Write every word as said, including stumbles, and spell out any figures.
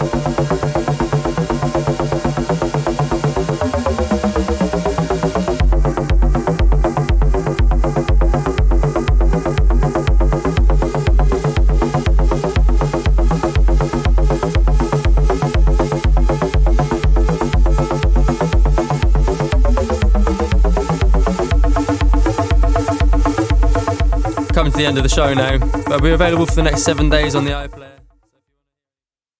Coming to the end of the show now, but we're available for the next seven days on the iPlayer.